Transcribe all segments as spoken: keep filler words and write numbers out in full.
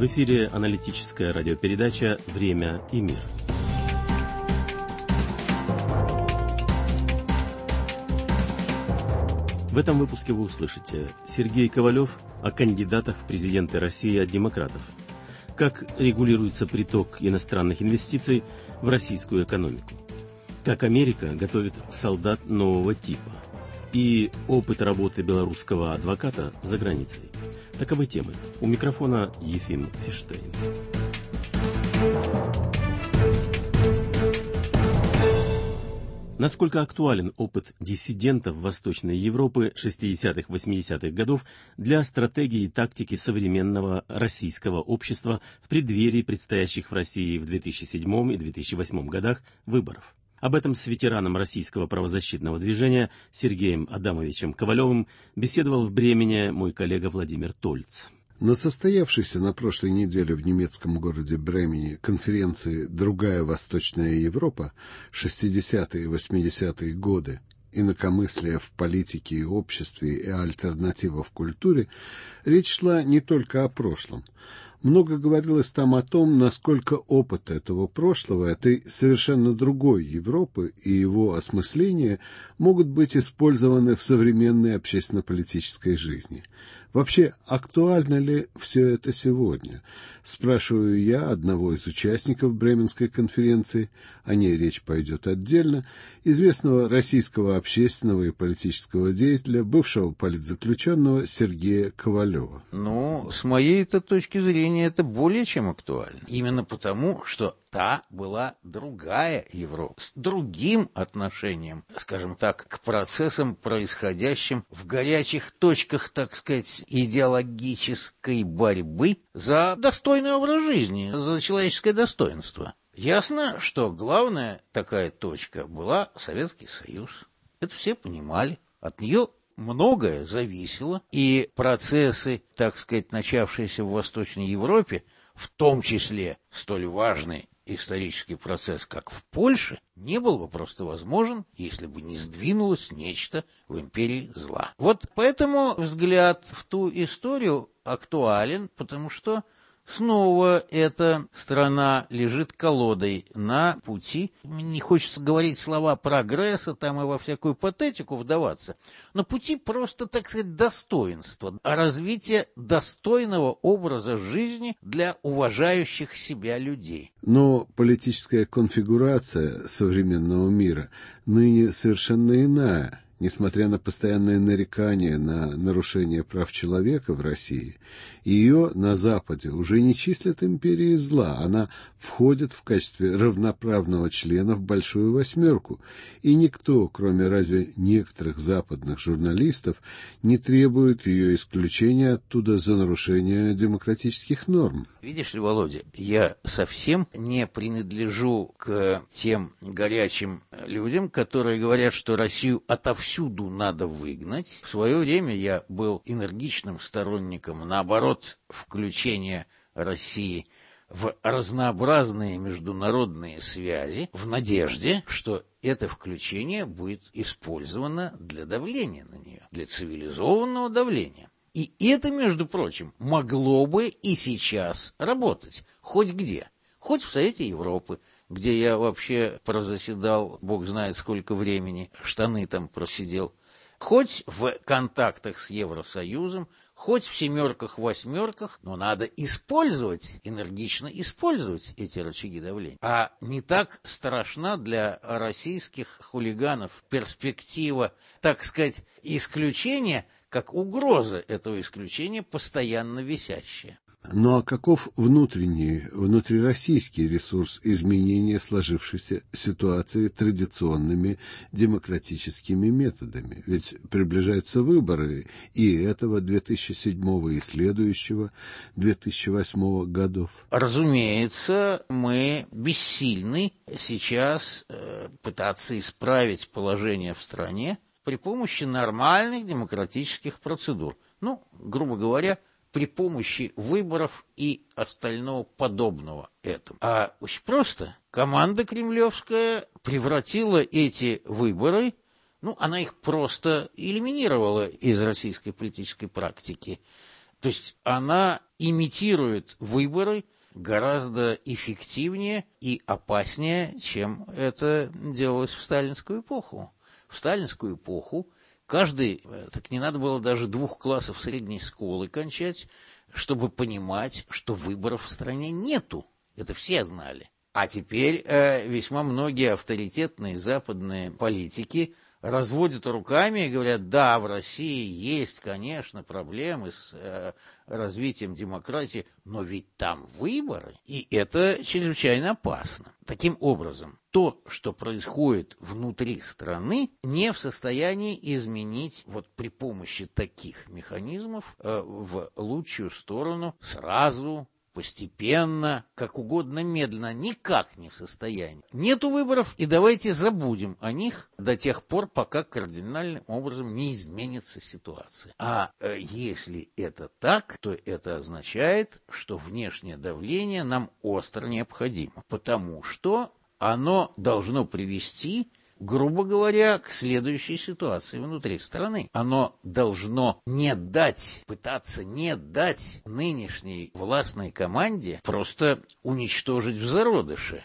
В эфире аналитическая радиопередача «Время и мир». В этом выпуске вы услышите: Сергей Ковалев о кандидатах в президенты России от демократов, как регулируется приток иностранных инвестиций в российскую экономику, как Америка готовит солдат нового типа и опыт работы белорусского адвоката за границей. Таковы темы. У микрофона Ефим Фиштейн. Насколько актуален опыт диссидентов Восточной Европы шестидесятых-восьмидесятых годов для стратегии и тактики современного российского общества в преддверии предстоящих в России в две тысячи седьмом и две тысячи восьмом годах выборов? Об этом с ветераном российского правозащитного движения Сергеем Адамовичем Ковалевым беседовал в Бремене мой коллега Владимир Тольц. На состоявшейся на прошлой неделе в немецком городе Бремене конференции «Другая Восточная Европа. шестидесятые и восьмидесятые годы. Инакомыслие в политике и обществе и альтернатива в культуре» речь шла не только о прошлом. Много говорилось там о том, насколько опыт этого прошлого, этой совершенно другой Европы и его осмысление могут быть использованы в современной общественно-политической жизни. Вообще, актуально ли все это сегодня? Спрашиваю я одного из участников Бременской конференции, о ней речь пойдет отдельно, известного российского общественного и политического деятеля, бывшего политзаключенного Сергея Ковалева. Ну, с моей-то точки зрения, это более чем актуально. Именно потому, что та была другая Европа, с другим отношением, скажем так, к процессам, происходящим в горячих точках, так сказать, идеологической борьбы за достойный образ жизни, за человеческое достоинство. Ясно, что главная такая точка была Советский Союз. Это все понимали. От нее многое зависело, и процессы, так сказать, начавшиеся в Восточной Европе, в том числе столь важный исторический процесс, как в Польше, не был бы просто возможен, если бы не сдвинулось нечто в империи зла. Вот поэтому взгляд в ту историю актуален, потому что снова эта страна лежит колодой на пути, не хочется говорить слова прогресса там и во всякую патетику вдаваться, но пути просто, так сказать, достоинства, развития достойного образа жизни для уважающих себя людей. Но политическая конфигурация современного мира ныне совершенно иная. Несмотря на постоянные нарекания на нарушение прав человека в России, ее на Западе уже не числят империей зла, она входит в качестве равноправного члена в Большую Восьмерку, и никто, кроме разве некоторых западных журналистов, не требует ее исключения оттуда за нарушение демократических норм. Видишь ли, Володя, я совсем не принадлежу к тем горячим людям, которые говорят, что Россию отовсюду Всюду надо выгнать. В свое время я был энергичным сторонником, наоборот, включения России в разнообразные международные связи, в надежде, что это включение будет использовано для давления на нее, для цивилизованного давления. И это, между прочим, могло бы и сейчас работать, хоть где, хоть в Совете Европы, где я вообще прозаседал, бог знает сколько времени, штаны там просидел, хоть в контактах с Евросоюзом, хоть в семерках-восьмерках, но надо использовать, энергично использовать эти рычаги давления. А не так страшна для российских хулиганов перспектива, так сказать, исключения, как угроза этого исключения, постоянно висящая. Ну а каков внутренний, внутрироссийский ресурс изменения сложившейся ситуации традиционными демократическими методами? Ведь приближаются выборы и этого две тысячи седьмого, и следующего две тысячи восьмого годов. Разумеется, мы бессильны сейчас э, пытаться исправить положение в стране при помощи нормальных демократических процедур. Ну, грубо говоря, при помощи выборов и остального подобного этому. А очень просто. Команда кремлевская превратила эти выборы, ну, она их просто элиминировала из российской политической практики, То есть она имитирует выборы гораздо эффективнее и опаснее, чем это делалось в сталинскую эпоху. В сталинскую эпоху каждый, так не надо было даже двух классов средней школы кончать, чтобы понимать, что выборов в стране нету. Это все знали. А теперь э, весьма многие авторитетные западные политики разводят руками и говорят, да, в России есть, конечно, проблемы с э, развитием демократии, но ведь там выборы, и это чрезвычайно опасно. Таким образом, то, что происходит внутри страны, не в состоянии изменить вот при помощи таких механизмов э, в лучшую сторону сразу, постепенно, как угодно, медленно, никак не в состоянии. Нету выборов, и давайте забудем о них до тех пор, пока кардинальным образом не изменится ситуация. А э, если это так, то это означает, что внешнее давление нам остро необходимо, потому что оно должно привести, грубо говоря, к следующей ситуации внутри страны. Оно должно не дать, пытаться не дать нынешней властной команде просто уничтожить в зародыше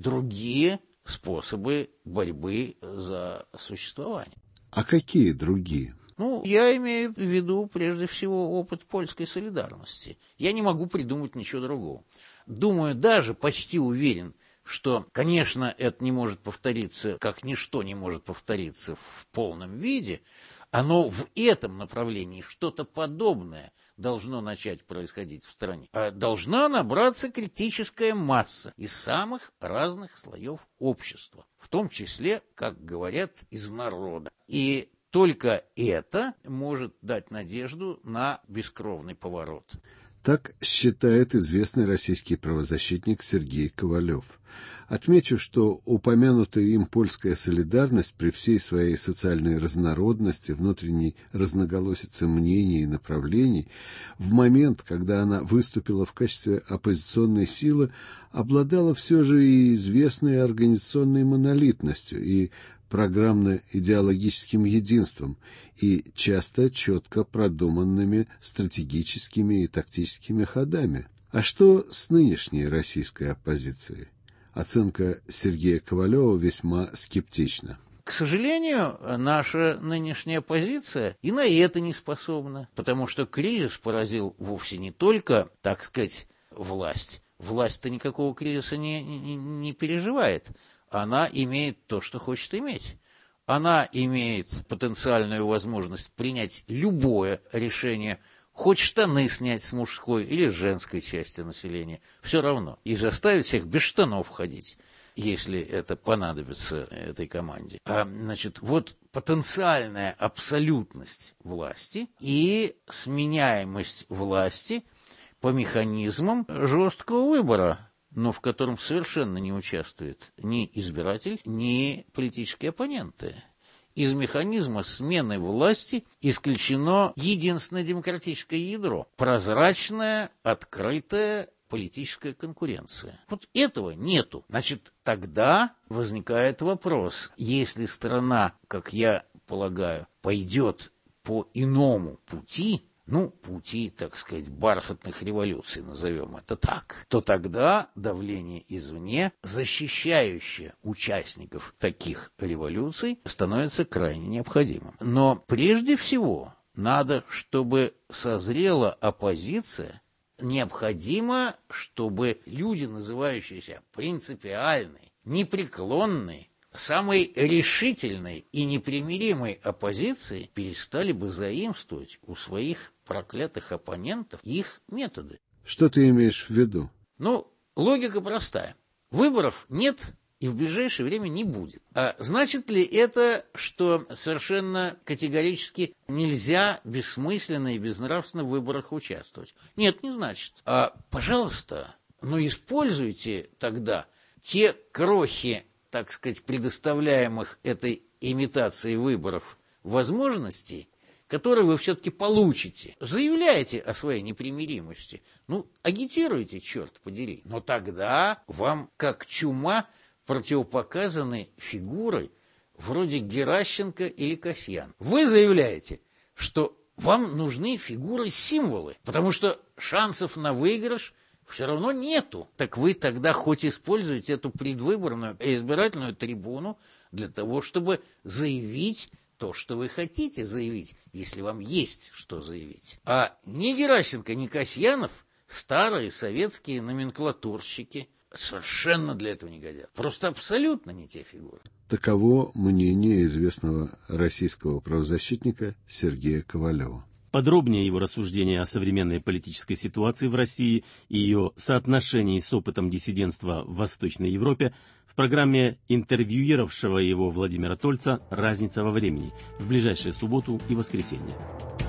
другие способы борьбы за существование. А какие другие? Ну, я имею в виду, прежде всего, опыт польской солидарности. Я не могу придумать ничего другого. Думаю, даже почти уверен, что, конечно, это не может повториться, как ничто не может повториться в полном виде, но в этом направлении что-то подобное должно начать происходить в стране. Должна набраться критическая масса из самых разных слоев общества, в том числе, как говорят, из народа. И только это может дать надежду на бескровный поворот. Так считает известный российский правозащитник Сергей Ковалев. Отмечу, что упомянутая им польская солидарность при всей своей социальной разнородности, внутренней разноголосице мнений и направлений, в момент, когда она выступила в качестве оппозиционной силы, обладала все же и известной организационной монолитностью и программно-идеологическим единством и часто четко продуманными стратегическими и тактическими ходами. А что с нынешней российской оппозицией? Оценка Сергея Ковалева весьма скептична. К сожалению, наша нынешняя оппозиция и на это не способна, потому что кризис поразил вовсе не только, так сказать, власть. Власть-то никакого кризиса не, не, не переживает. Она имеет то, что хочет иметь. Она имеет потенциальную возможность принять любое решение, хоть штаны снять с мужской или женской части населения, все равно, и заставить всех без штанов ходить, если это понадобится этой команде. А, значит, вот потенциальная абсолютность власти и сменяемость власти по механизмам жесткого выбора, но в котором совершенно не участвует ни избиратель, ни политические оппоненты. Из механизма смены власти исключено единственное демократическое ядро – прозрачная, открытая политическая конкуренция. Вот этого нету. Значит, тогда возникает вопрос, если страна, как я полагаю, пойдет по иному пути, ну, пути, так сказать, бархатных революций, назовем это так, то тогда давление извне, защищающее участников таких революций, становится крайне необходимым. Но прежде всего надо, чтобы созрела оппозиция, необходимо, чтобы люди, называющиеся принципиальной, непреклонной, самой решительной и непримиримой оппозиции, перестали бы заимствовать у своих проклятых оппонентов их методы. Что ты имеешь в виду? Ну, логика простая. Выборов нет и в ближайшее время не будет. А значит ли это, что совершенно категорически нельзя бессмысленно и безнравственно в выборах участвовать? Нет, не значит. А, пожалуйста, но используйте тогда те крохи, так сказать, предоставляемых этой имитацией выборов возможностей, которые вы все-таки получите. Заявляйте о своей непримиримости. Ну, агитируйте, черт подери. Но тогда вам, как чума, противопоказаны фигуры вроде Геращенко или Касьян. Вы заявляете, что Вам нужны фигуры-символы, потому что шансов на выигрыш все равно нету. Так вы тогда хоть используете эту предвыборную избирательную трибуну для того, чтобы заявить то, что вы хотите заявить, если вам есть что заявить. А ни Геращенко, ни Касьянов, старые советские номенклатурщики, совершенно для этого не годятся. Просто абсолютно не те фигуры. Таково мнение известного российского правозащитника Сергея Ковалева. Подробнее его рассуждения о современной политической ситуации в России и ее соотношении с опытом диссидентства в Восточной Европе в программе интервьюировавшего его Владимира Тольца «Разница во времени» в ближайшую субботу и воскресенье.